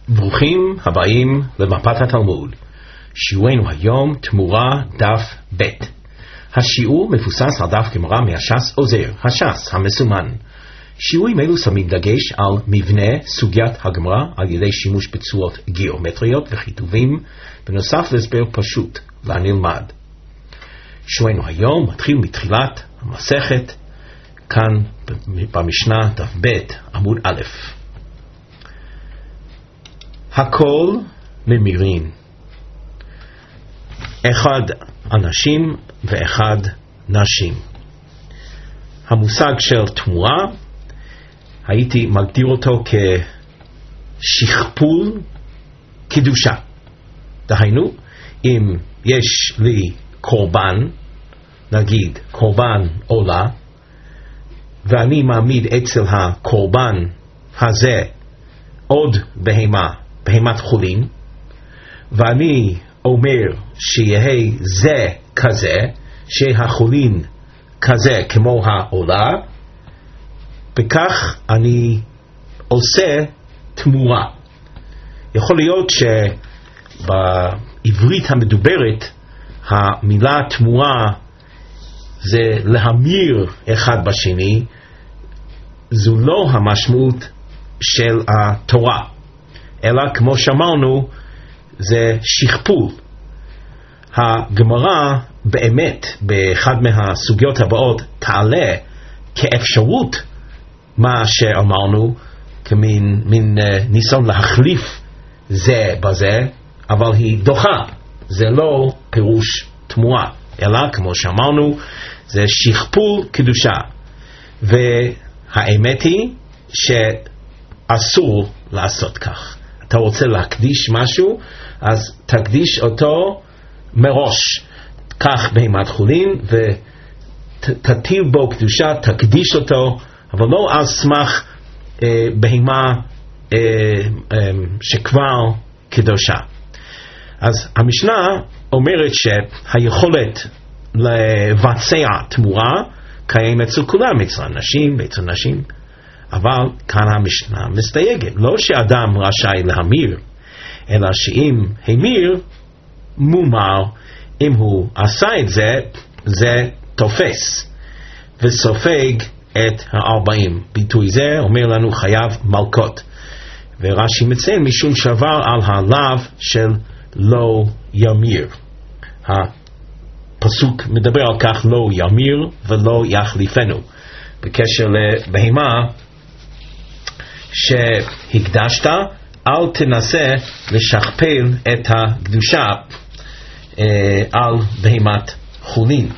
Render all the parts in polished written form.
ברוכים הבאים למפת התלמוד. שיעורנו היום תמורה דף ב'. השיעור מבוסס על דף גמרא מהש"ס עוזר, הש"ס המסומן. שיעורים אלו שמים דגש על מבנה סוגיית הגמרא על ידי שימוש בצורות גיאומטריות וכיתובים, בנוסף להסבר פשוט והנלמד. שיעורנו היום מתחיל מתחילת המסכת, כאן במשנה דף ב' עמוד א'. הכל ממירין, אחד אנשים ואחד נשים. המושג של תמורה, הייתי מגדיר אותו כשכפול קדושה. דהיינו, אם יש לי קורבן, נגיד קורבן עולה, ואני מעמיד אצל הקורבן הזה עוד בהמת חולין, ואני אומר שיהיה זה כזה, שהחולין כזה כמו העולה, בכך אני עושה תמורה. יכול להיות שבעברית המדוברת המילה תמורה זה להמיר אחד בשני, זו לא המשמעות של התורה, אלא כמו שאמרנו זה שכפול. הגמרא באמת באחד מהסוגיות הבאות תעלה כאפשרות מה שאמרנו, כמין ניסיון להחליף זה בזה, אבל היא דוחה, זה לא פירוש תמורה, אלא כמו שאמרנו זה שכפול קדושה. והאמת היא שאסור לעשות כך. אתה רוצה להקדיש משהו, אז תקדיש אותו מראש. קח בהמת חולין ותטיל בו קדושה, תקדיש אותו, אבל לא על סמך בהמה שכבר קדושה. אז המשנה אומרת שהיכולת לבצע תמורה קיימת אצל כולם, אצל אנשים ואצל נשים. אבל כאן המשנה מסתייגת, לא שאדם רשאי להמיר, אלא שאם המיר מומר, אם הוא עשה את זה, זה תופס וסופג את 40. ביטוי זה אומר לנו חייב מלכות, ורש"י מציין משום שבר על הלאו של לא ימיר. הפסוק מדבר על כך לא ימיר ולא יחליפנו, בקשר לבהמה שהקדשת, אל תנסה לשכפל את הקדושה על בהמת חולין.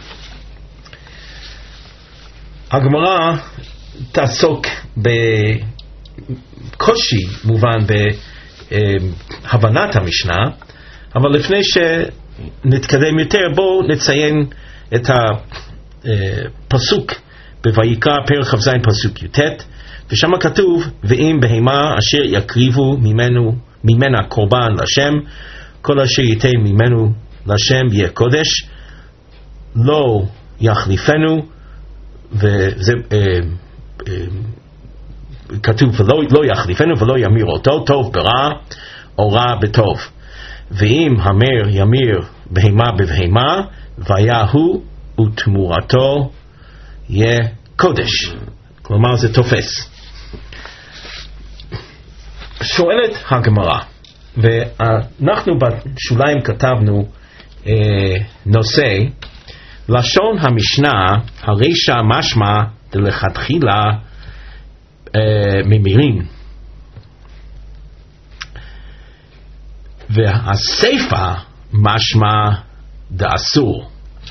הגמרא תעסוק בקושי מובן בהבנת המשנה, אבל לפני שנתקדם יותר בואו נציין את הפסוק בויקרא פרק כ"ז פסוק י"ט, ושם כתוב ואם בהמה אשר יקריבו ממנה קורבן לשם, כל אשר ייתן ממנו לשם יהיה קודש, לא יחליפנו, וזה כתוב לא יחליפנו ולא ימיר אותו, טוב ברע או רע בטוב. ואם המר ימיר בהמה בבהמה, והיה הוא ותמורתו יהיה קודש. כלומר זה תופס. שואלת הגמרא, ואנחנו בשוליים כתבנו נושא, לשון המשנה הרשע משמע דלכתחילה ממירים, והסיפא משמע דאסור.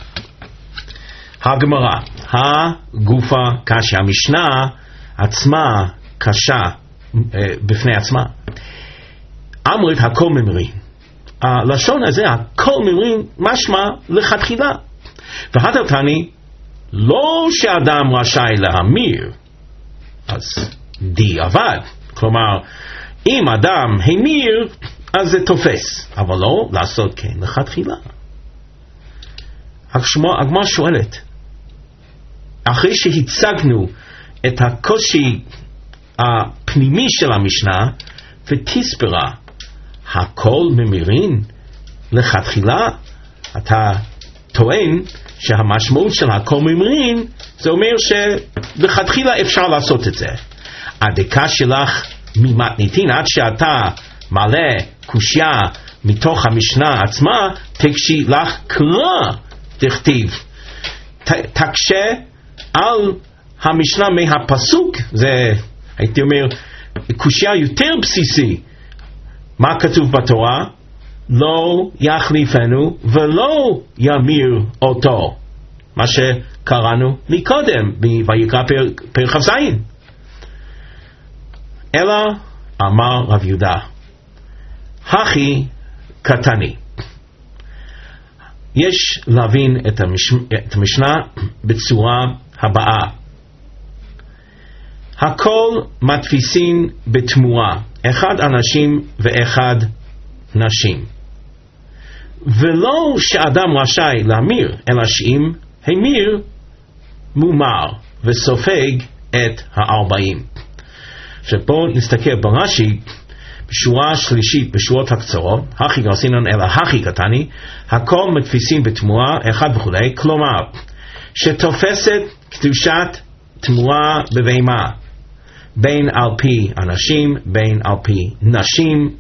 הגמרא הגופה קשה, המשנה עצמה קשה בפני עצמה. אמרת הכל ממירין, הלשון הזה הכל ממירין משמע לכתחילה, והתרתני לא שאדם רשאי להמיר, אז דיעבד, כלומר אם אדם המיר אז זה תופס, אבל לא לעשות כן לכתחילה. הגמרא שואלת, אחרי שהצגנו את הקושי הפנימי של המשנה ותסברה הכל ממירין לכתחילה? אתה טוען שהמשמעות של הכל ממירין זה אומר שלכתחילה אפשר לעשות את זה. הדקה שלך ממתניתין, עד שאתה מעלה קושיה מתוך המשנה עצמה, תקשי לך קרא תכתיב. תקשה על המשנה מהפסוק, זה הייתי אומר קושיה יותר בסיסי. מה כתוב בתורה? לא יחליפנו ולא ימיר אותו, מה שקראנו מקודם ויקרא פרק כ"ז. אלא אמר רב יהודה, הכי קטני. יש להבין את המשנה בצורה הבאה: הכל מתפיסים בתמורה, אחד אנשים ואחד נשים, ולא שאדם רשאי להמיר, אלא שאם המיר מומר וסופג את 40. שפה נסתכל ברש"י בשורה שלישית בשורות הקצרות, הכי גרסינן אלא הכי קטני, הכל מתפיסים בתמורה אחד וכו', כלומר שתופסת קדושת תמורה בבהמה, בין על פי אנשים בין על פי נשים,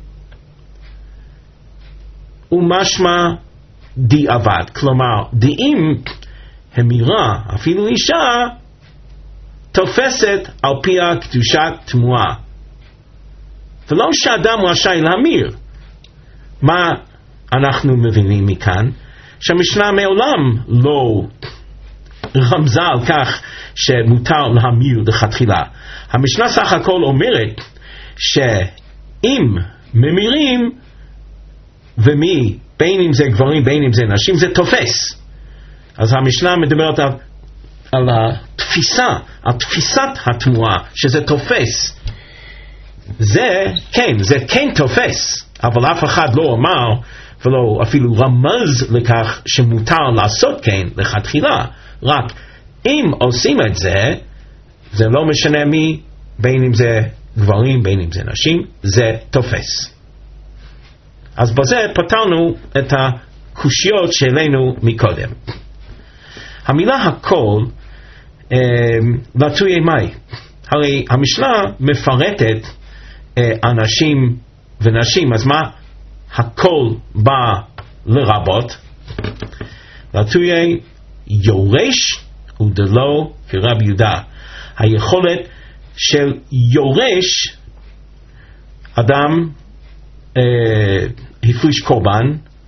ומשמע דיעבד, כלומר דאם המירה אפילו אישה תופסת על פי קדושת תמורה, ולא שאדם רשאי להמיר. מה אנחנו מבינים מכאן? שהמשנה מעולם לא רמזה על כך שמותר להמיר לכתחילה. המשנה סך הכל אומרת שאם ממירים, ומי, בין אם זה גברים בין אם זה נשים, זה תופס. אז המשנה מדברת על התפיסה, על תפיסת התמורה, שזה תופס. זה כן תופס, אבל אף אחד לא אמר ולא אפילו רמז לכך שמותר לעשות כן לכתחילה. רק אם עושים את זה, זה לא משנה מי, בין אם זה גברים בין אם זה נשים, זה תופס. אז בזה פתרנו את הקושיות שהעלינו מקודם. המילה הכל לתויי מאי, הרי המשנה מפרטת אנשים ונשים, אז מה הכל בא לרבות? לתויי יורש ודלו כרב יהודה. היכולת של יורש, אדם הפריש קורבן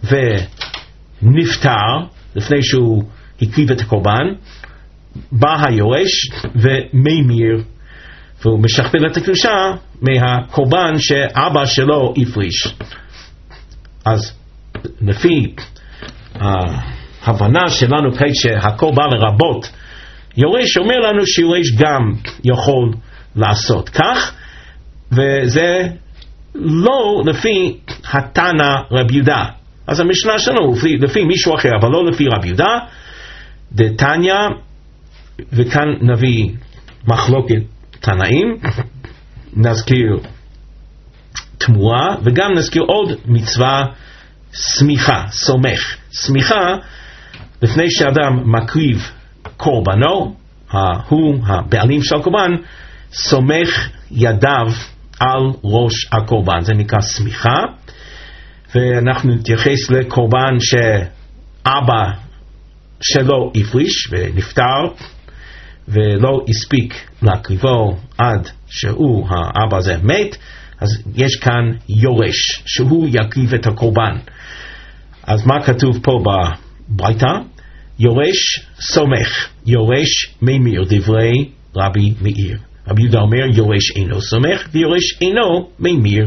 ונפטר לפני שהוא הקריב את הקורבן, בא היורש וממיר, והוא משכפל את הקדושה מהקורבן שאבא שלו הפריש. אז לפי ההבנה שלנו כעת שהכל בא לרבות יורש, אומר לנו שיורש גם יכול לעשות כך, וזה לא לפי התנא רב יהודה. אז המשנה שלנו לפי מישהו אחר, אבל לא לפי רב יהודה דתניא. וכאן נביא מחלוקת תנאים, נזכיר תמורה, וגם נזכיר עוד מצווה, סמיכה, סומך. סמיכה, לפני שאדם מקריב קורבנו, הוא הבעלים של הקורבן, סומך ידיו על ראש הקורבן, זה נקרא סמיכה. ואנחנו נתייחס לקורבן שאבא שלו הפריש ונפטר ולא הספיק להקריבו עד שהוא, האבא הזה, מת, אז יש כאן יורש שהוא יקריב את הקורבן. אז מה כתוב פה בברייתא? יורש סומך, יורש ממיר, דברי רבי מאיר. רבי יהודה אומר יורש אינו סומך ויורש אינו ממיר.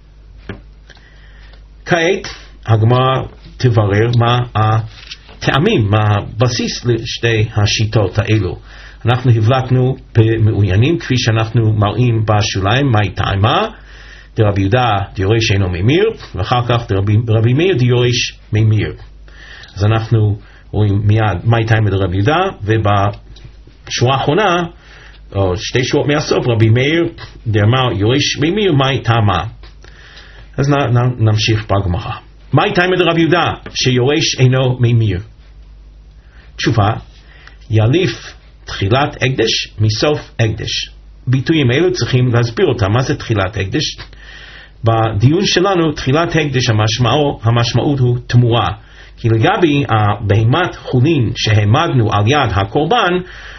כעת הגמרא תברר מה הטעמים, מה הבסיס לשתי השיטות האלו. אנחנו הבלטנו במעוינים כפי שאנחנו מראים בשוליים, מהי טעמה? דרבי יהודה דיורש אינו ממיר, ואחר כך דרבי מאיר דיורש ממיר. אז אנחנו רואים מיד מהי טעמה דרבי יהודה, ובשורה האחרונה, או שתי שורות מהסוף, רבי מאיר דאמר יורש ממיר, מהי טעמה. אז נמשיך בגמרא. מהי תימא דרבי יהודה שיורש אינו ממיר? תשובה, יליף תחילת הקדש מסוף הקדש. ביטויים אלו צריכים להסביר אותם. מה זה תחילת הקדש? בדיון שלנו תחילת הקדש המשמעות הוא תמורה, כי לגבי הבהמת חולין שהעמדנו על יד הקורבן,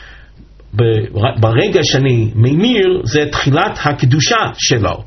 ברגע שאני ממיר זה תחילת הקדושה שלו.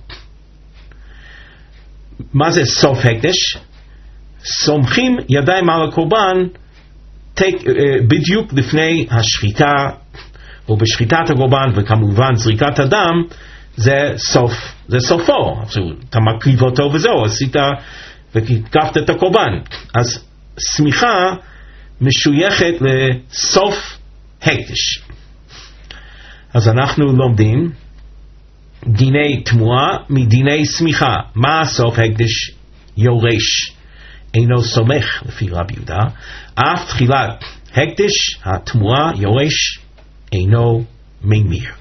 מה זה סוף הקדש? סומכים ידיים על הקורבן בדיוק לפני השחיטה, או בשחיטת הקורבן, וכמובן זריקת הדם זה סופו. אתה מקריב אותו וזהו, עשית וקפת את הקורבן. אז סמיכה משויכת לסוף הקדש. אז אנחנו לומדים דיני תמורה מדיני סמיכה. מה סוף הקדש? יורש אינו סומך לפי רבי יהודה, אף תחילת הקדש התמורה יורש אינו ממיר.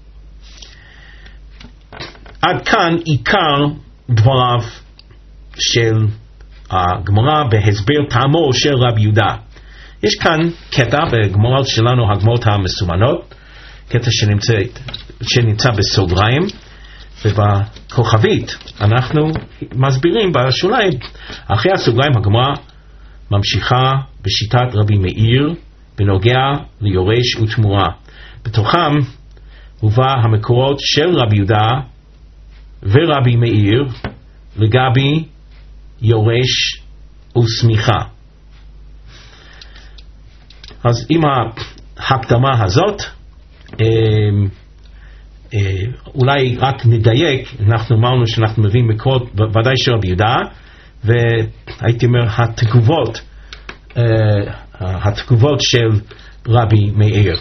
עד כאן עיקר דבריו של הגמרא בהסבר טעמו של רבי יהודה. יש כאן קטע בגמרות שלנו, הגמרות המסומנות, קטע שנמצא בסוגריים, ובכוכבית אנחנו מסבירים בשוליים. אחרי הסוגריים הגמרא ממשיכה בשיטת רבי מאיר בנוגע ליורש ותמורה. בתוכם הובא המקורות של רבי יהודה ורבי מאיר לגבי יורש וסמיכה. אז עם ההקדמה הזאת אולי רק נדייק. אנחנו אמרנו שאנחנו מביאים מקורות ודאי של רבי יהודה, והייתי אומר התגובות של רבי מאיר,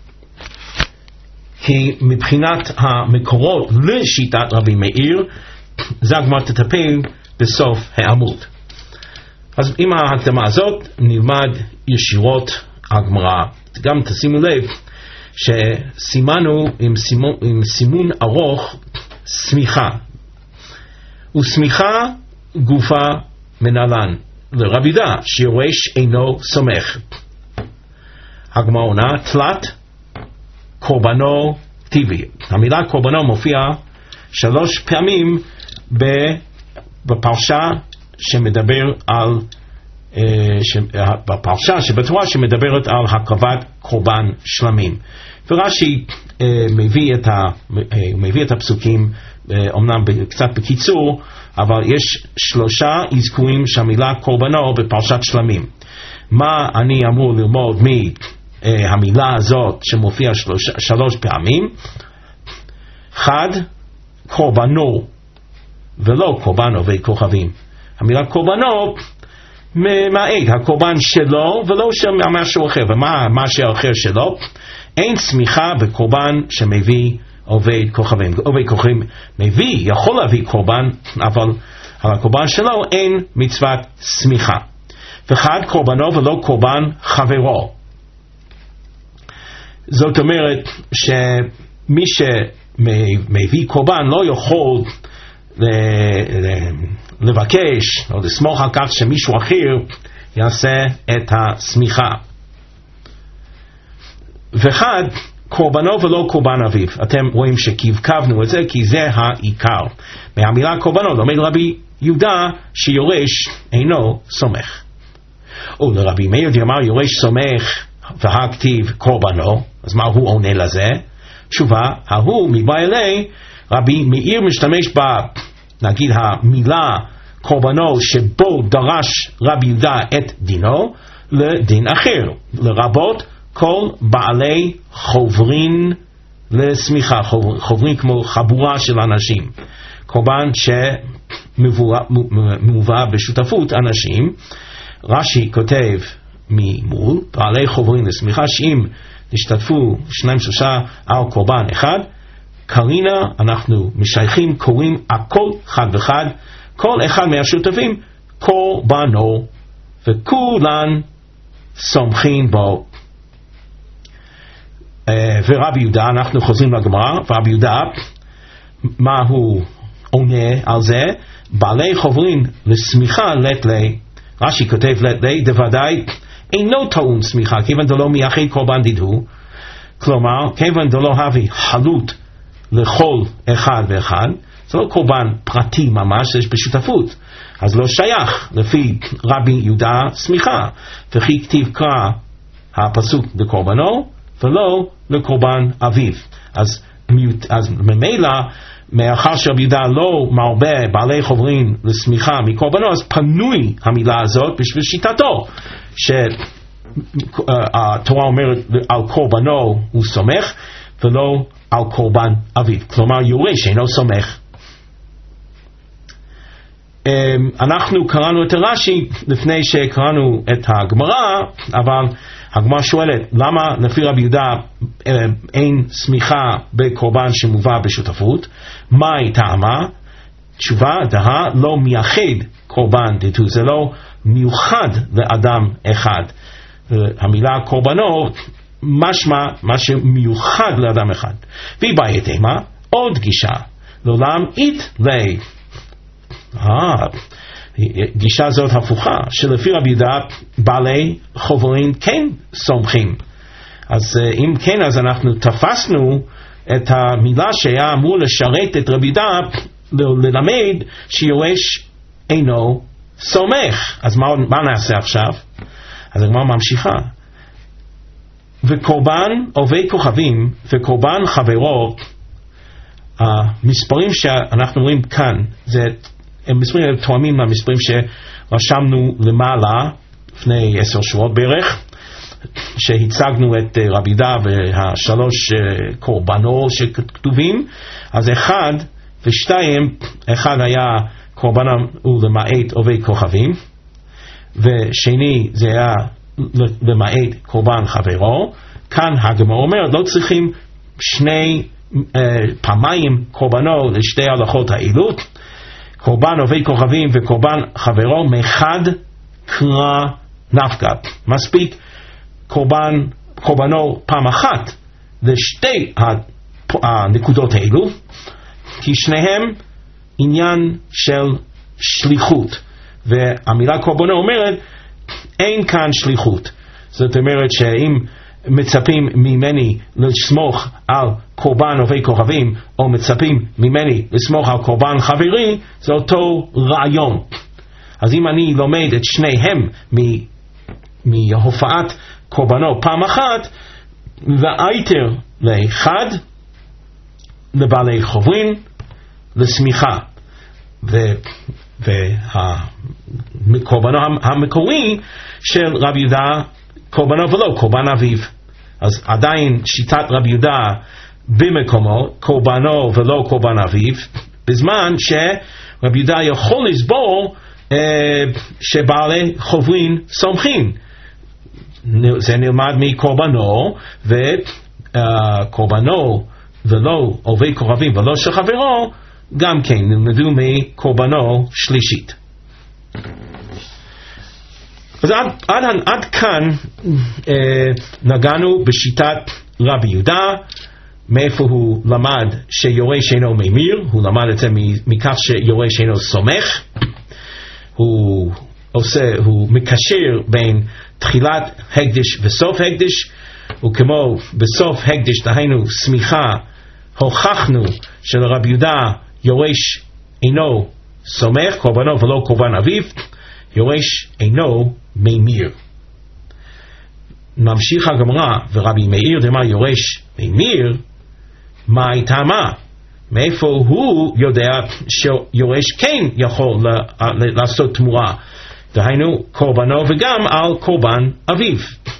כי מבחינת המקורות לשיטת רבי מאיר זה הגמרא תטפל בסוף העמוד. אז עם ההקדמה הזאת נלמד ישירות הגמרא. גם תשימו לב שסימנו עם סימון ארוך סמיכה, וסמיכה גופה מנהלן לרבי יהודה שיורש אינו סומך. הגמרא עונה תלת קורבנו טבעי. המילה קורבנו מופיעה 3 פעמים בפרשה שמדבר על בפרשה שבתורה שמדברת על הקרבת קורבן שלמים. ורש"י מביא את הפסוקים אמנם קצת בקיצור, אבל יש 3 אזכורים שהמילה קורבנו בפרשת שלמים. מה אני אמור ללמוד מהמילה הזאת שמופיעה 3 פעמים? 1. קורבנו ולא קורבנו וכוכבים. המילה קורבנו מעיד הקורבן שלו ולא של משהו אחר. ומה שאחר שלו? אין סמיכה בקורבן שמביא עובד כוכבים. עובד כוכבים יכול להביא קורבן, אבל על הקורבן שלו אין מצוות סמיכה. וחד קורבנו ולא קורבן חברו. זאת אומרת שמי שמביא קורבן לא יכול לבקש או לסמוך על כך שמישהו אחר יעשה את הסמיכה. וחד קורבנו ולא קורבן אביו. אתם רואים שכבקבנו את זה כי זה העיקר מהמילה קורבנו. לומד רבי יהודה שיורש אינו סומך. או לרבי מאיר דאמר יורש סומך והכתיב קורבנו, אז מה הוא עונה לזה? תשובה, ההוא מבעלי רבי מאיר משתמש נגיד המילה קורבנו שבו דרש רבי יהודה את דינו לדין אחר, לרבות כל בעלי חוברין לסמיכה. חוברין כמו חבורה של אנשים, קורבן שמובא בשותפות אנשים. רש"י כותב ממול בעלי חוברין לסמיכה שאם השתתפו 2-3 על קורבן אחד, קרינה אנחנו משייכים קוראים הכל חד וחד, כל אחד מהשותפים קורבנו וכולן סומכים בו. ורבי יהודה, אנחנו חוזרים לגמרא, ורבי יהודה מה הוא עונה על זה, בעלי חוברין לשמיכה לית לי, רש"י כותב לית לי, דוודאי אינו טעון שמיכה, כיוון דלא מייחד קורבן דידו, כלומר, כיוון דלא הביא חלות לכל אחד ואחד, זה לא קורבן פרטי ממש, יש בשותפות, אז לא שייך לפי רבי יהודה שמיכה, וכי כתיב קרא הפסוק לקורבנו, ולא לקורבן אביו. אז ממילא, מאחר שרבי יהודה לא מרבה בעלי חוברין לשמיכה מקורבנו, אז פנוי המילה הזאת בשביל שיטתו, שהתורה אומרת על קורבנו הוא סומך, ולא על קורבן אביו. כלומר, יורש אינו סומך. אנחנו קראנו את רש"י לפני שקראנו את הגמרא, אבל הגמרא שואלת למה לפי רבי יהודה אין סמיכה בקורבן שמובא בשותפות, מה היא טעמה? תשובה, דהה לא מייחד קורבן דתו, זה לא מיוחד לאדם אחד. המילה קורבנו משמע מה שמיוחד לאדם אחד. והיא בעיית אימה, עוד גישה, לעולם אית לי. גישה זאת הפוכה, שלפי רבי יהודה בעלי חוברין כן סומכים. אז אם כן, אז אנחנו תפסנו את המילה שהיה אמור לשרת את רבי יהודה ללמד שיורש אינו סומך. אז מה נעשה עכשיו? אז הגמרא ממשיכה, וקורבן עובי כוכבים וקורבן חברו, המספרים שאנחנו רואים כאן הם מספרים תואמים למספרים שרשמנו למעלה לפני 10 שבועות בערך, שהצגנו את רבי יהודה והשלוש קורבנו שכתובים. אז 1 ו2, 1 היה קורבנם הוא למעט עובי כוכבים, ושני זה היה למעט קורבן חברו. כאן הגמרא אומר לא צריכים פעמיים קורבנו לשתי הלכות האלו, קורבן עובי כוכבים וקורבן חברו מחד קרא נפקא. מספיק קורבנו פעם אחת לשתי הנקודות האלו, כי שניהם עניין של שליחות, והמילה קורבנו אומרת אין כאן שליחות. זאת אומרת שאם מצפים ממני לסמוך על קורבן עובי כוכבים, או מצפים ממני לסמוך על קורבן חברי, זה אותו רעיון. אז אם אני לומד את שניהם מהופעת קורבנו פעם אחת, והייתר לאחד לבעלי חוברין לסמיכה, והקורבנו המקורי של רבי יהודה קורבנו ולא קורבן אביו. אז עדיין שיטת רבי יהודה במקומו קורבנו ולא קורבן אביו, בזמן שרבי יהודה יכול לסבור שבעלי חוברין סומכים. זה נלמד מקורבנו, וקורבנו ולא עובי כוכבים ולא של חברו גם כן נלמדו מקורבנו שלישית. אז עד כאן נגענו בשיטת רבי יהודה, מאיפה הוא למד שיורש אינו ממיר. הוא למד את זה מכך שיורש אינו סומך. הוא מקשר בין תחילת הקדש וסוף הקדש, וכמו בסוף הקדש דהיינו סמיכה, הוכחנו שלרבי יהודה יורש אינו סומך, קורבנו ולא קורבן אביו, יורש אינו ממיר. ממשיך הגמרא, ורבי מאיר דאמר יורש ממיר, מה טעמה? מאיפה הוא יודע שיורש כן יכול לעשות תמורה, דהיינו קורבנו וגם על קורבן אביו?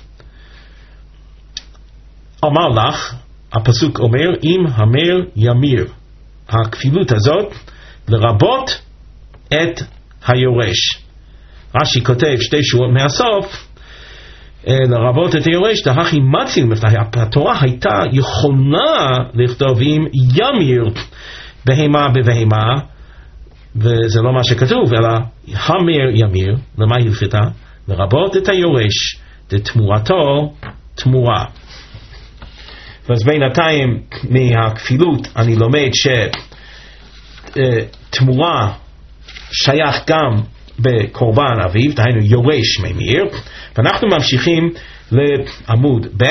אמר לך, הפסוק אומר אם המר ימיר. הכפילות הזאת לרבות את היורש. רש"י כותב 2 שורות מהסוף, לרבות את היורש, דהכי מציל מפתח. התורה הייתה יכולה לכתוב אם ימיר בהמה בבהמה, וזה לא מה שכתוב, אלא המר ימיר. למה הלכתה? לרבות את היורש, דתמורתו תמורה. אז בינתיים מהכפילות אני לומד תמורה שייך גם בקורבן אביב, דהיינו יורש ממיר. ואנחנו ממשיכים לעמוד ב'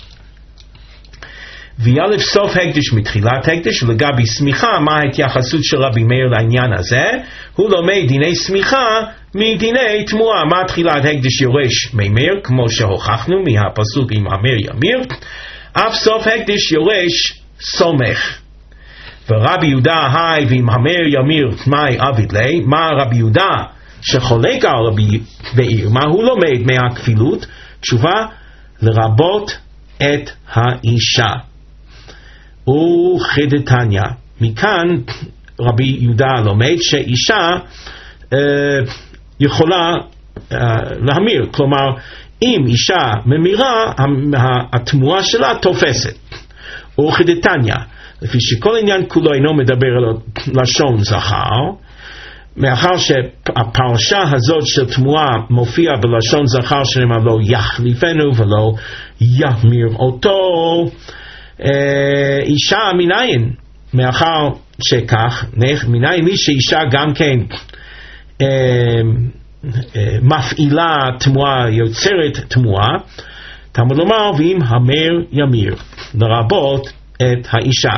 ויאלף סוף הקדש מתחילת הקדש. ולגבי סמיכה, מה ההתייחסות של רבי מאיר לעניין הזה? הוא לומד דיני סמיכה מדיני תמורה. מה תחילת הקדש יורש ממיר, כמו שהוכחנו מהפסוק עם המר ימיר, אף סוף הקדש יורש סומך. ורבי יהודה היי ועם המר ימיר תמי אביד לי. מה רבי יהודה שחולק על רבי מאיר, מה הוא לומד מהכפילות? תשובה, לרבות את האישה. וכדתניא, מכאן רבי יהודה לומד שאישה יכולה להמיר, כלומר אם אישה ממירה התמורה שלה תופסת. וכדתניא, לפי שכל עניין כולו אינו מדבר על לשון זכר, מאחר שהפרשה הזאת של תמורה מופיע בלשון זכר שנאמר לא יחליפנו ולא ימיר אותו, אישה מניין, מאחר שכך, מניין לי שאישה גם כן מפעילה תמורה, יוצרת תמורה, תמוד לומר ואם המר ימיר, לרבות את האישה.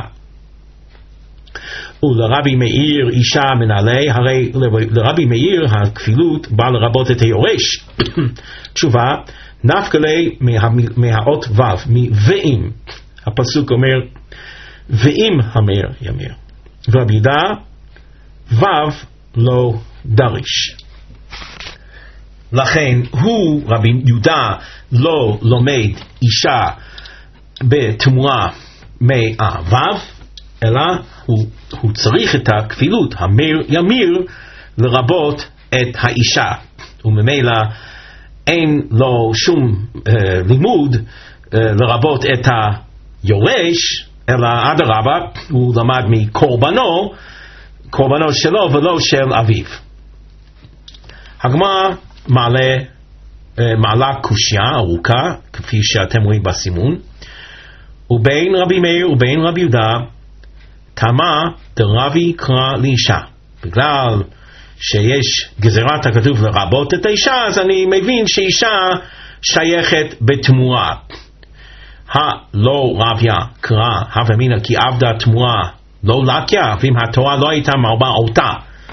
ולרבי מאיר אישה מנהלי, הרי לרבי מאיר הכפילות בא לרבות את היורש. תשובה, נפקא לי מהאות ו', מ"ואם", הפסוק אומר ואם המר ימיר, ורבי יהודה ו' לא דריש. לכן הוא, רבי יהודה, לא לומד אישה בתמורה מהו', אלא הוא צריך את הכפילות, המר ימיר, לרבות את האישה. וממילא אין לו שום לימוד לרבות את היורש, אלא אדרבה, הוא למד מקורבנו שלו ולא של אביו. הגמרא מעלה קושיה ארוכה, כפי שאתם רואים בסימון, ובין רבי מאיר ובין רבי יהודה, תמה דרבי קרא לאישה. בגלל שיש גזירת הכתוב לרבות את האישה, אז אני מבין שאישה שייכת בתמורה. לא רביה קרא הווה אמינא כי עבדה תמורה לא לקיה, ואם התורה לא הייתה מרבה אותה,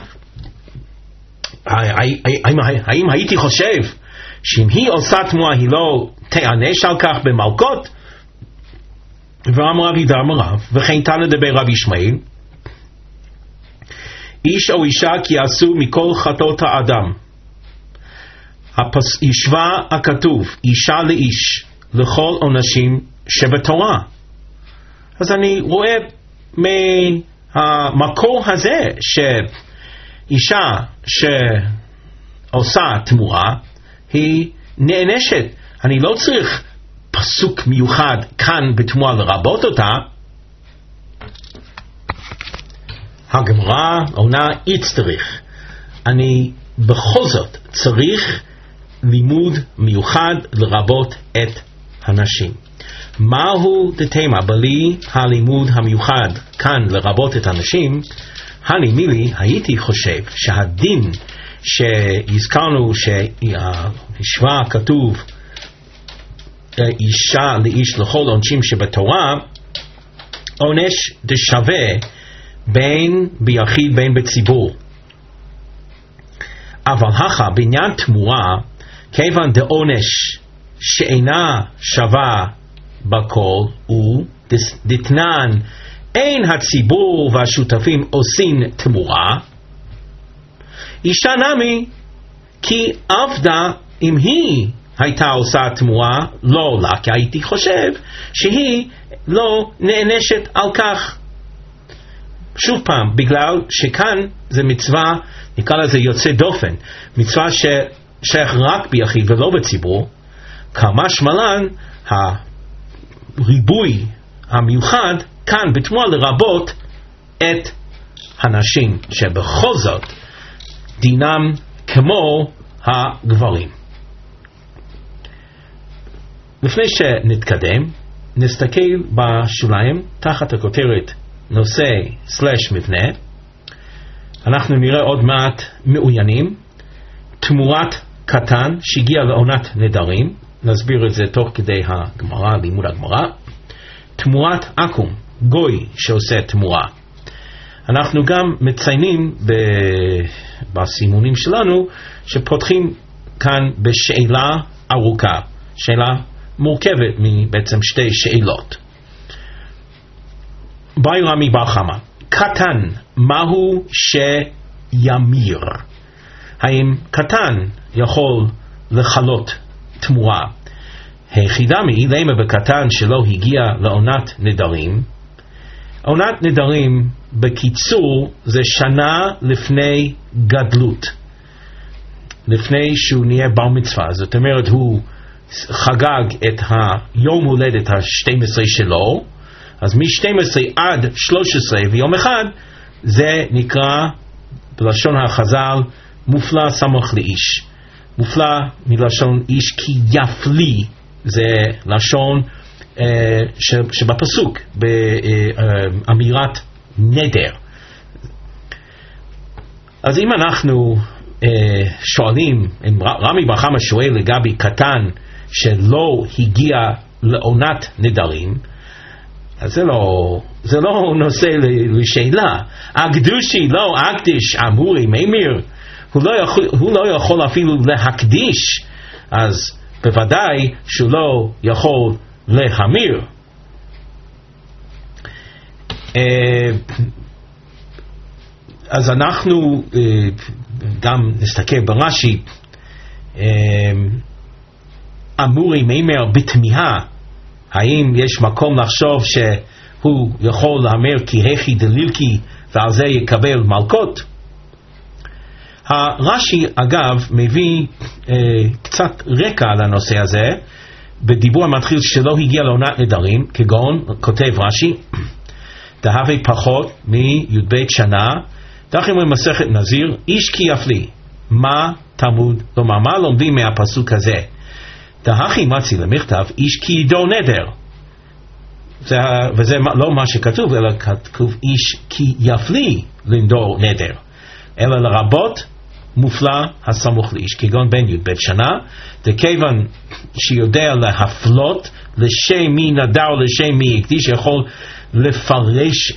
האם הייתי חושב שאם היא עושה תמורה היא לא תענש על כך במלקות? ואמר רבי יהודה אמר רב, וכן תנא דבר רבי ישמעאל, איש או אישה כי עשו מכל חטאות האדם. השווה הכתוב אישה לאיש לכל עונשים שבתורה. אז אני רואה מהמקור הזה שאישה שעושה תמורה היא נענשת. אני לא צריך פסוק מיוחד כאן בתמורה לרבות אותה. הגמרא עונה יצטריך, אני בכל זאת צריך לימוד מיוחד לרבות את הנשים. מהו דתמה בלי הלימוד המיוחד כאן לרבות את הנשים? אני מילי הייתי חושב שהדין שהזכרנו שהשווה כתוב אישה לאיש לכל עונשים שבתורה, עונש דשווה בין ביחיד בין בציבור. אבל הכה בעניין תמורה, כיוון דעונש שאינה שווה בכל, הוא דתנן אין הציבור והשותפים עושים תמורה, אישה נמי כי עבדה אם היא הייתה עושה תמורה לא לה, כי הייתי חושב שהיא לא נענשת על כך. שוב פעם, בגלל שכאן זה מצווה, נקרא לזה יוצא דופן, מצווה ששייך רק ביחיד ולא בציבור, כמשמע לן הריבוי המיוחד כאן בתמורה לרבות את הנשים, שבכל זאת דינם כמו הגברים. לפני שנתקדם, נסתכל בשוליים תחת הכותרת נושא / מבנה, אנחנו נראה עוד מעט מאוינים, תמורת קטן שהגיע לעונת נדרים, נסביר את זה תוך כדי הגמרא, לימוד הגמרא, תמורת עקום, גוי שעושה תמורה. אנחנו גם מציינים בסימונים שלנו שפותחים כאן בשאלה ארוכה, שאלה מורכבת מבעצם שתי שאלות. באי רמי בר חמא, קטן מהו שימיר? האם קטן יכול לחלות תמורה? היחידה למה בקטן שלא הגיע לעונת נדרים? עונת נדרים בקיצור זה שנה לפני גדלות, לפני שהוא נהיה בר מצווה. זאת אומרת הוא חגג את היום הולדת ה-12 שלו, אז מ-12 עד 13 ויום אחד זה נקרא בלשון החז"ל מופלא סמוך לאיש. מופלא מלשון איש כי יפלי, זה לשון שבפסוק באמירת נדר. אז אם אנחנו שואלים, אם רמי בר חמא שואל לגבי קטן שלא הגיע לעונת נדרים, אז זה לא נושא לשאלה. הקדושי לא הקדיש אמורי מימיר, הוא לא יכול אפילו להקדיש, אז בוודאי שהוא לא יכול להמיר. אז אנחנו גם נסתכל ברש"י, אמורי מימר בתמיהה, האם יש מקום לחשוב שהוא יכול להמר כי הכי דלילקי ועל זה יקבל מלכות? הרש"י אגב מביא קצת רקע על הנושא הזה בדיבור המתחיל שלא הגיע לעונת נדרים, כגון כותב רש"י דהווה פחות מי"ב שנה, דחים במסכת נזיר, איש כי יפלי. מה תלמוד לומר? מה לומדים מהפסוק הזה? דהכי מצי למכתב איש כי ידו נדר, וזה לא מה שכתוב, אלא כתוב איש כי יפלי לנדור נדר, אלא לרבות מופלא הסמוך לאיש, כגון בן י"ב שנה, דכיוון שיודע להפלות לשם מי נדר לשם מי הקדיש, יכול לפרש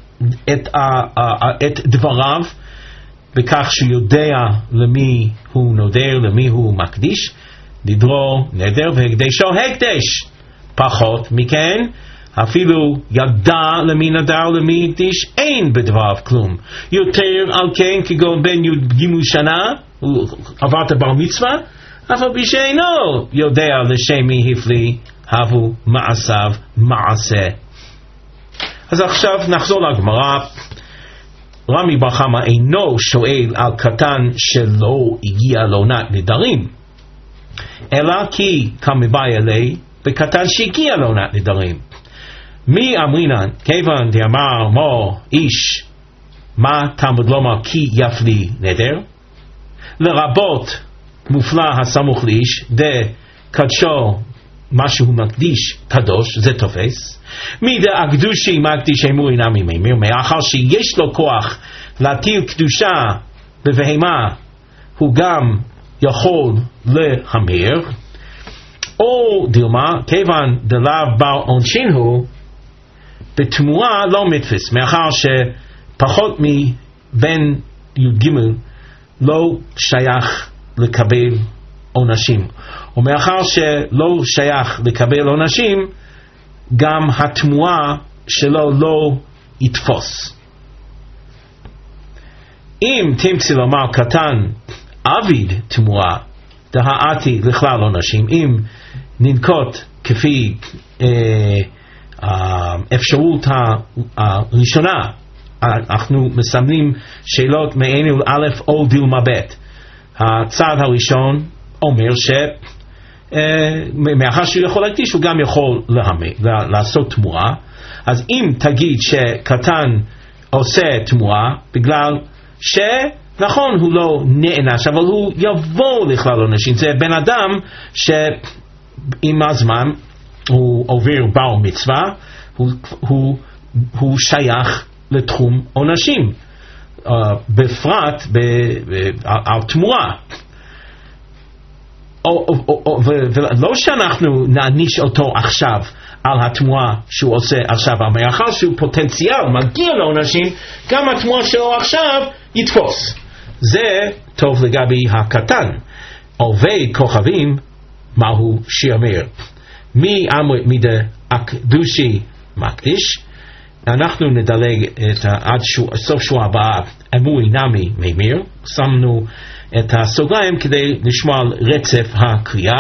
את דבריו בכך שהוא יודע למי הוא נודר, למי הוא מקדיש, נדרו נדר והקדשו הקדש. פחות מכן, אפילו ידע למי נדר למי הקדיש, אין בדבריו כלום. יותר על כן כגון בן י"ג שנה, הוא עבר את הבר מצווה, אבל בשאינו יודע לשם מי הפליא, הבו מעשיו מעשה. אז עכשיו נחזור לגמרא. רמי בר חמא אינו שואל על קטן שלא הגיע לעונת נדרים, אלא כי כמבאי אלי בקטן שהגיע לעונת נדרים. מי אמרינן כיוון דאמר מו איש, מה תלמוד לומר כי יפלי נדר? לרבות מופלא הסמוך לאיש, דקדשו מה שהוא מקדיש קדוש, זה תופס. מידה הקדושי מקדיש אמורי נמי מימיר, מאחר שיש לו כוח להטיל קדושה בבהמה, הוא גם יכול להמיר. או דילמה, כיוון דלאו בר עונשין הוא, בתמורה לא מתפס, מאחר שפחות מבן י"ג לא שייך לקבל עונשים, ומאחר שלא שייך לקבל עונשים, גם התמורה שלו לא יתפוס. אם תמצא לומר קטן עביד תמורה, דהאתי לכלל עונשים, אם ננקוט כפי האפשרות הראשונה, אנחנו מסמנים שאלות מעין א' או דילמה ב'. הצעד הראשון אומר מאחר שהוא יכול להקדיש, הוא גם יכול לעשות תמורה. אז אם תגיד שקטן עושה תמורה בגלל שנכון הוא לא נענש, אבל הוא יבוא לכלל עונשים, זה בן אדם שעם הזמן הוא עובר בר מצווה, הוא שייך לתחום עונשים. בפרט על תמורה. ולא שאנחנו נעניש אותו עכשיו על התמורה שהוא עושה עכשיו, אבל מאחר שהוא פוטנציאל מגיע לעונשים, גם התמורה שלו עכשיו יתפוס. זה טוב לגבי הקטן. עובד כוכבים, מהו שיאמר? מי אמר מידה הקדושי מקדיש? אנחנו נדלג עד סוף שבוע הבא, אמוי נמי מימיר. שמנו את הסוגריים כדי לשמוע על רצף הקריאה.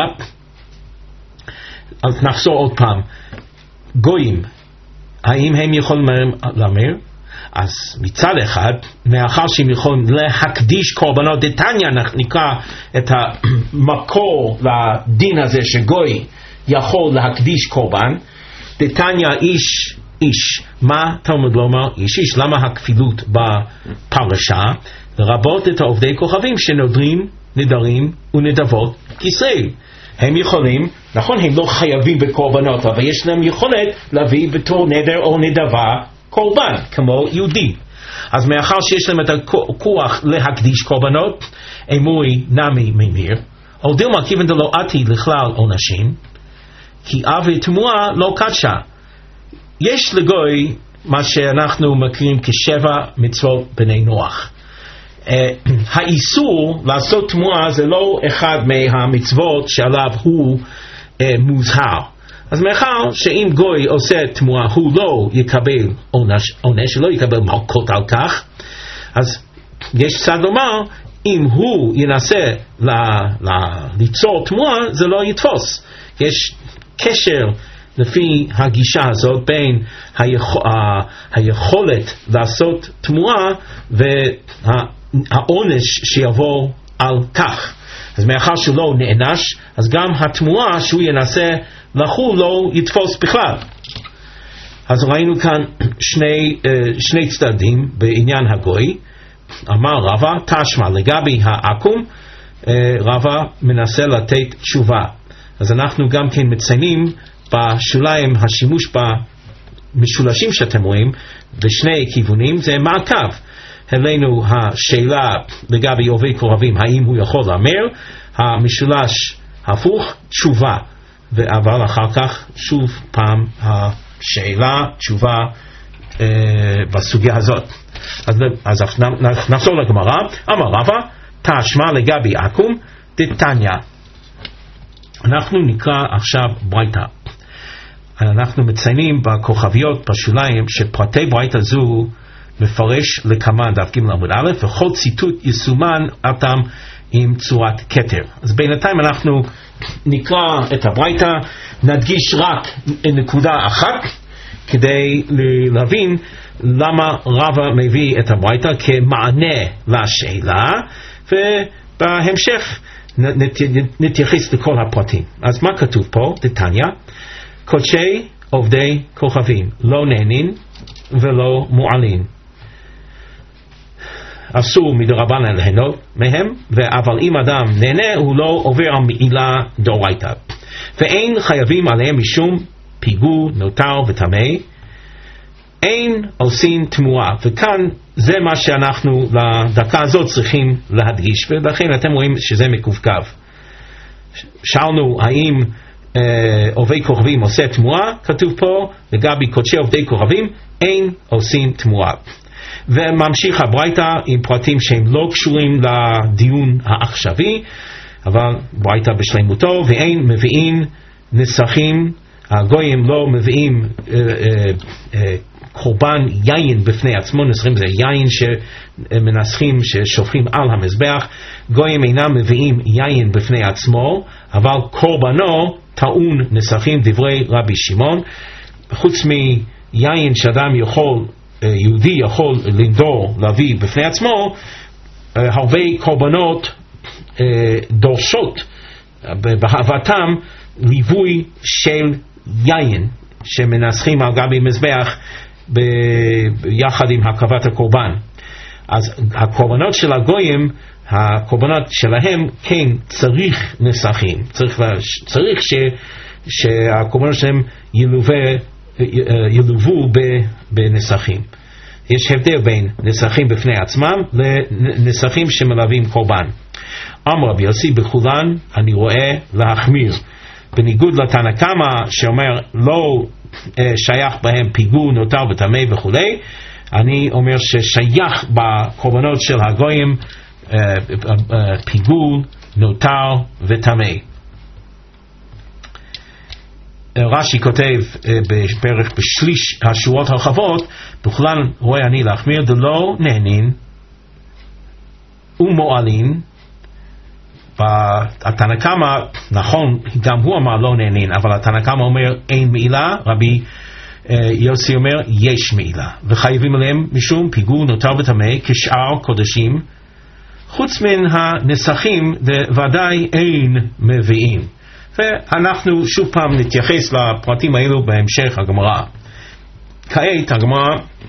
אז נחזור עוד פעם. גויים, האם הם יכולים להמר? אז מצד אחד, מאחר שהם יכולים להקדיש קורבנות, דתניא נקרא את המקור לדין הזה שגוי יכול להקדיש קורבן. דתניא איש, מה תלמוד לומר? איש, למה הכפילות בפרשה? לרבות את העובדי כוכבים שנודרים נדרים ונדבות כישראל. הם יכולים, נכון, הם לא חייבים בקורבנות, אבל יש להם יכולת להביא בתור נדר או נדבה קורבן, כמו יהודי. אז מאחר שיש להם את הכוח להקדיש קורבנות, אמוי נמי מימיר, או דילמה כיוון דלא עתיד לכלל עונשים, כי אבי תמורה לא קדשה. יש לגוי מה שאנחנו מכירים כשבע מצוות בני נוח. האיסור לעשות תמורה זה לא אחד מהמצוות שעליו הוא מוזהר. אז מאחר שאם גוי עושה תמורה הוא לא יקבל עונש, לא יקבל מלכות על כך, אז יש צד לומר, אם הוא ינסה ליצור תמורה זה לא יתפוס. יש קשר לפי הגישה הזאת בין היכולת לעשות תמורה והעונש שיבוא על כך. אז מאחר שהוא לא נענש, אז גם התמורה שהוא ינסה לחול לא יתפוס בכלל. אז ראינו כאן שני צדדים בעניין הגוי. אמר רבא, תשמע לגבי העקום, רבא מנסה לתת תשובה. אז אנחנו גם כן מציינים בשוליים השימוש במשולשים שאתם רואים בשני כיוונים, זה מעקב. העלינו השאלה לגבי עובדי קורבים, האם הוא יכול לאמר, המשולש הפוך, תשובה, אבל אחר כך שוב פעם השאלה, תשובה בסוגיה הזאת. אז נחזור לגמרא. אמר רבא, תשמע לגבי עקום דתניא. אנחנו נקרא עכשיו ברייתא. אנחנו מציינים בכוכביות בשוליים שפרטי ברייתא זו מפרש לכמה דף ג' עמוד א', וכל ציטוט יסומן אתם עם צורת כתר. אז בינתיים אנחנו נקרא את הברייתא, נדגיש רק נקודה אחת כדי להבין למה רבא מביא את הברייתא כמענה לשאלה, ובהמשך נתייחס לכל הפרטים. אז מה כתוב פה? דתניא, קודשי עובדי כוכבים לא נהנין ולא מועלין. אסור מדרבנן ליהנות מהם, אבל אם אדם נהנה הוא לא עובר על מעילה דאורייתא. ואין חייבים עליהם משום פיגור, נותר וטמא. אין עושים תמורה. וכאן זה מה שאנחנו לדקה הזאת צריכים להדגיש, ולכן אתם רואים שזה מקווקו. שאלנו האם עובדי כוכבים עושה תמורה, כתוב פה לגבי קודשי עובדי כוכבים אין עושים תמורה. וממשיך הברייתא עם פרטים שהם לא קשורים לדיון העכשווי, אבל ברייתא בשלמותו, ואין מביאים נסכים, הגויים לא מביאים קורבן יין בפני עצמו, נסכים זה יין שמנסחים ששופכים על המזבח, גויים אינם מביאים יין בפני עצמו, אבל קורבנו טעון נסכים, דברי רבי שמעון. חוץ מיין שאדם יכול, יהודי יכול לנדור להביא בפני עצמו, הרבה קורבנות דורשות בהבאתם ליווי של יין שמנסחים על גבי מזבח יחד עם הקרבת הקורבן. אז הקורבנות של הגויים, הקורבנות שלהם כן צריך נסחים, צריך שהקורבנות שלהם ילוו בנסחים. יש הבדל בין נסכים בפני עצמם לנסכים שמלווים קורבן. אמר רבי יוסי, בכולן אני רואה להחמיר. בניגוד לתנא קמא שאומר לא שייך בהם פיגול, נותר וטמא וכו', אני אומר ששייך בקורבנות של הגויים פיגול, נותר וטמא. רש"י כותב בערך בשליש השורות הרחבות, בכולן רואה אני להחמיר, דלא נהנין ומועלין. התנא קמא, נכון, גם הוא אמר לא נהנין, אבל התנא קמא אומר אין מעילה, רבי יוסי אומר יש מעילה, וחייבים עליהם משום פיגול, נותר וטמא כשאר קודשים, חוץ מן הנסכים ודאי אין מביאים. ואנחנו שוב פעם נתייחס לפרטים האלו בהמשך הגמרא. כעת הגמרא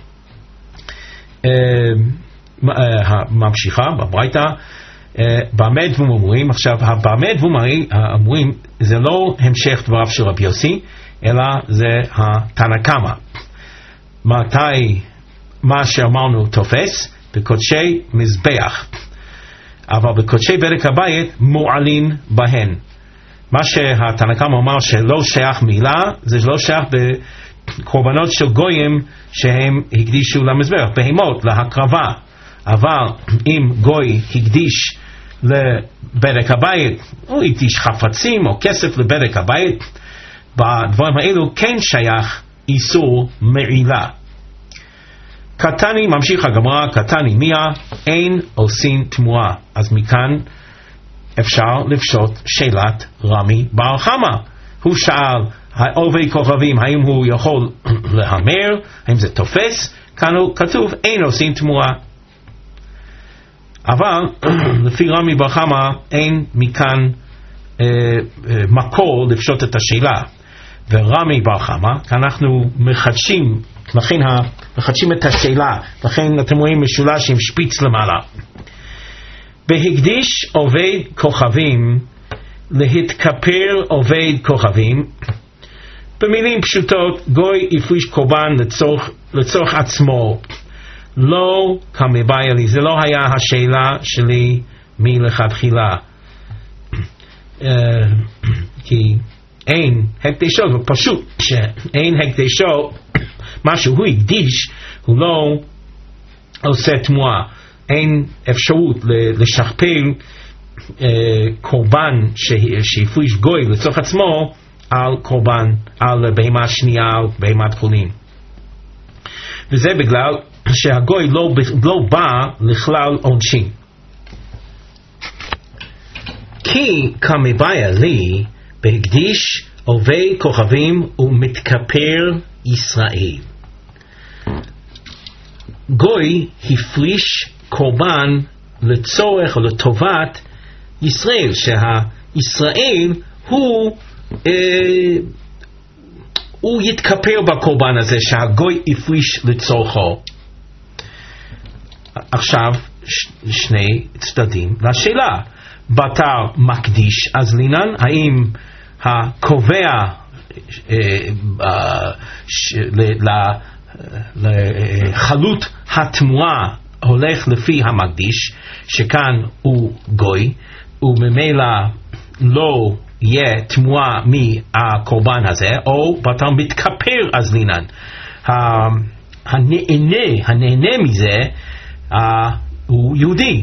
ממשיכה בברייתא, במה דבום אומרים. עכשיו במה דבום אומרים זה לא המשך דבריו של רבי יוסי, אלא זה התנא קמא. מתי מה שאמרנו תופס? בקודשי מזבח, אבל בקודשי בדק הבית מועלין בהן. מה שהתנא קמא אמר שלא שייך מילה, זה לא שייך בקורבנות של גויים שהם הקדישו למזבח, בהמות, להקרבה. אבל אם גוי הקדיש לבדק הבית, הוא הקדיש חפצים או כסף לבדק הבית, בדברים האלו כן שייך איסור מעילה. קטני, ממשיך הגמרא, קטני מיה, אין עושים תמורה. אז מכאן אפשר לפשוט שאלת רמי בר חמא. הוא שאל עובי כוכבים האם הוא יכול להמר, האם זה תופס? כאן כתוב אין עושים תמורה. אבל לפי רמי בר חמא אין מכאן מקור לפשוט את השאלה. ורמי בר חמא, אנחנו מחדשים, לכן מחדשים את השאלה, לכן אתם רואים משולש עם שפיץ למעלה. בהקדיש עובד כוכבים להתכפר עובד כוכבים, במילים פשוטות גוי הפריש קורבן לצורך עצמו, לא כמבאי לי. זה לא היה השאלה שלי מלכתחילה, כי אין הקדשו, ופשוט שאין הקדשו, מה שהוא הקדיש הוא לא עושה תמורה. אין אפשרות לשכפל קורבן שהפריש גוי לצורך עצמו על קורבן, על בהמה שנייה, על בהמת חולין. וזה בגלל שהגוי לא בא לכלל עונשין. כי כמבאי לי בהקדיש עובד כוכבים ומתכפר ישראל. גוי הפריש קורבן לצורך או לטובת ישראל, שהישראל הוא יתכפר בקורבן הזה שהגוי הפריש לצורכו. עכשיו שני צדדים לשאלה. בתר מקדיש אז לינן, האם הקובע לחלות התמורה הולך לפי המקדיש, שכאן הוא גוי, וממילא לא יהיה תמורה מהקורבן הזה, או בתר מתכפר אז לינן, הנהנה מזה הוא יהודי,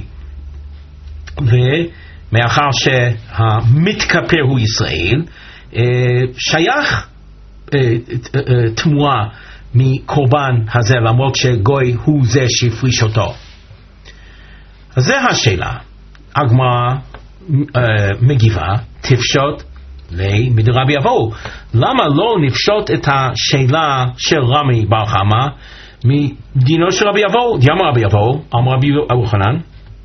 ומאחר שהמתכפר הוא ישראל, שייך תמורה מקורבן הזה, למרות שגוי הוא זה שהפריש אותו. אז זה השאלה. הגמרא מגיבה, תפשוט לי מדרבי אבוהו. למה לא נפשוט את השאלה של רמי בר חמא מדינו של רבי אבוהו? דאמר רבי אבוהו, אמר רבי יוחנן,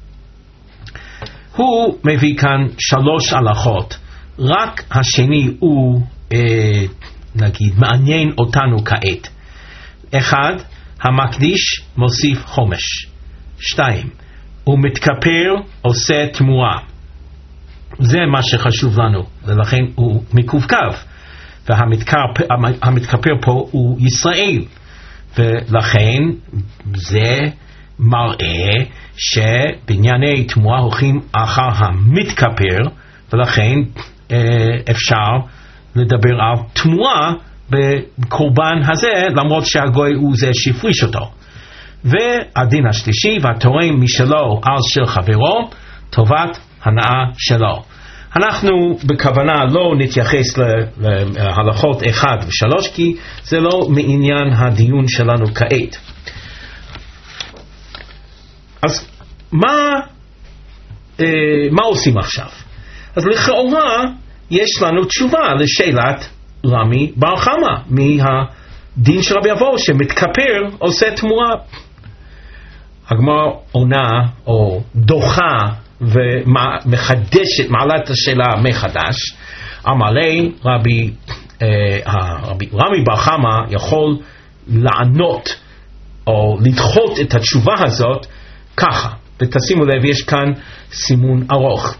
הוא מביא כאן 3 הלכות, רק השני הוא נגיד מעניין אותנו כעת. 1, המקדיש מוסיף חומש. 2, הוא מתכפר עושה תמורה. זה מה שחשוב לנו, ולכן הוא מקווקב, והמתכפר פה הוא ישראל, ולכן זה מראה שבענייני תמורה הולכים אחר המתכפר, ולכן אפשר לדבר על תמורה בקורבן הזה, למרות שהגוי הוא זה שהפריש אותו. והדין השלישי, והתורם משלו על של חברו, טובת הנאה שלו. אנחנו בכוונה לא נתייחס להלכות 1 ו3, כי זה לא מעניין הדיון שלנו כעת. אז מה עושים עכשיו? אז לכאורה יש לנו תשובה לשאלת רמי בר חמא מהדין של רבי אבוהו שמתכפר עושה תמורה. הגמרא עונה או דוחה ומחדשת, מעלה את השאלה מחדש. אמר לי רמי בר חמא יכול לענות או לדחות את התשובה הזאת ככה, ותשימו לב, יש כאן סימון ארוך,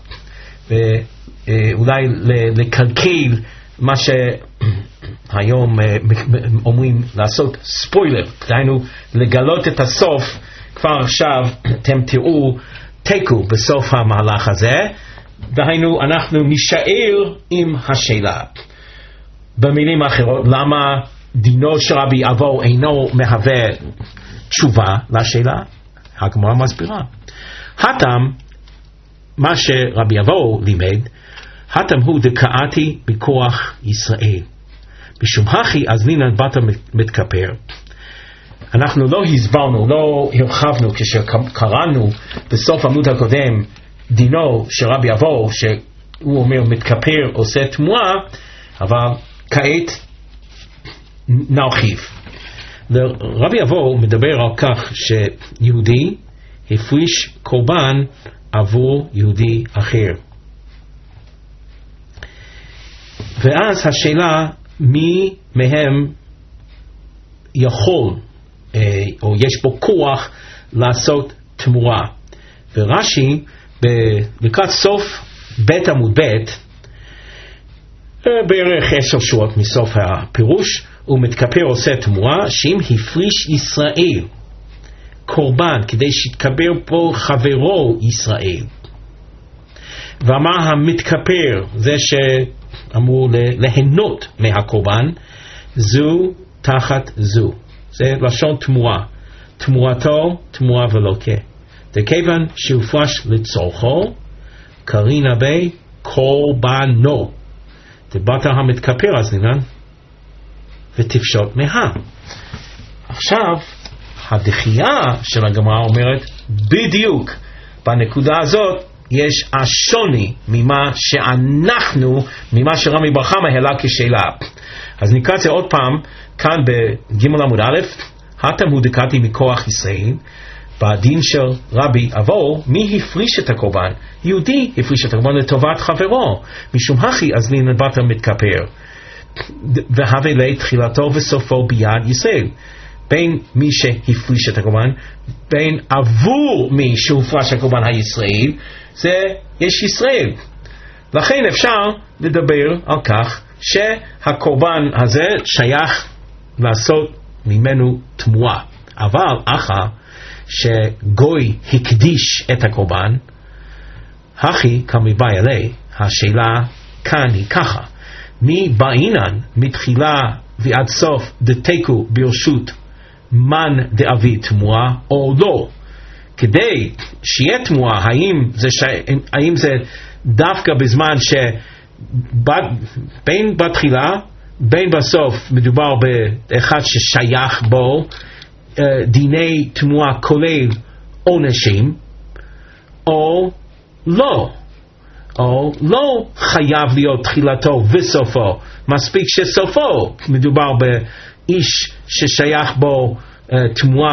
ואולי לקלקל מה שהיום אומרים לעשות ספוילר, דהיינו לגלות את הסוף. כבר עכשיו אתם תראו תיקו בסוף המהלך הזה, דהיינו אנחנו נשאר עם השאלה. במילים אחרות, למה דינו של רבי אבוהו אינו מהווה תשובה לשאלה? הגמרא מסבירה. הטעם, מה שרבי אבוהו לימד, הטעם הוא דקאתי בכוח ישראל. משום הכי אז לינן בת מתכפר. אנחנו לא הסברנו, לא הרחבנו כשקראנו בסוף עמוד הקודם דינו של רבי אבוהו, שהוא אומר מתכפר עושה תמורה, אבל כעת נרחיב. רבי אבוהו מדבר על כך שיהודי הפריש קורבן עבור יהודי אחר. ואז השאלה מי מהם יכול או יש בו כוח לעשות תמורה. ורש"י לקראת סוף בית עמוד בית, בערך 10 שורות מסוף הפירוש, הוא מתכפר עושה תמורה שאם הפריש ישראל קורבן כדי שיתכפר פה חברו ישראל, ואמר המתכפר זה שאמור ליהנות מהקורבן, זו תחת זו, זה לשון תמורה, תמורתו תמורה ולוקה, וכיוון שהופרש לצורכו קרינה בי קורבנו, דבת המתכפר אז נינן ותפשוט מה. עכשיו הדחייה של הגמרא אומרת בדיוק בנקודה הזאת יש השוני ממה שרמי בר חמא העלה כשאלה. אז נקרא את זה עוד פעם כאן בג' עמוד א', הטעם הוא דקאתי מכוח ישראל. בדין של רבי אבוהו, מי הפריש את הקורבן? יהודי הפריש את הקורבן לטובת חברו, משום הכי אז לינן בת המתכפר, והווה לי תחילתו וסופו ביד ישראל. בין מי שהפריש את הקורבן, בין עבור מי שהופרש הקורבן הישראל, זה יש ישראל. לכן אפשר לדבר על כך שהקורבן הזה שייך לעשות ממנו תמורה. אבל אחר שגוי הקדיש את הקורבן, הכי כמבאי עלי, השאלה כאן היא ככה, מי בעינן מתחילה ועד סוף דתיקו ברשות מן דאבי תמורה או לא, כדי שיהיה תמורה, האם זה דווקא בזמן בין בתחילה בין בסוף מדובר באחד ששייך בו דיני תמורה כולל עונשים, או לא חייב להיות תחילתו וסופו, מספיק שסופו מדובר באיש ששייך בו תמורה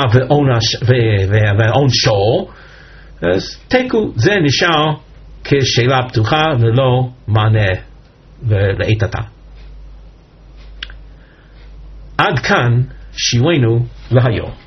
ועונשו, אז תיקו זה נשאר כשאלה פתוחה ולא מענה לעת עתה. עד כאן שיעורנו להיום.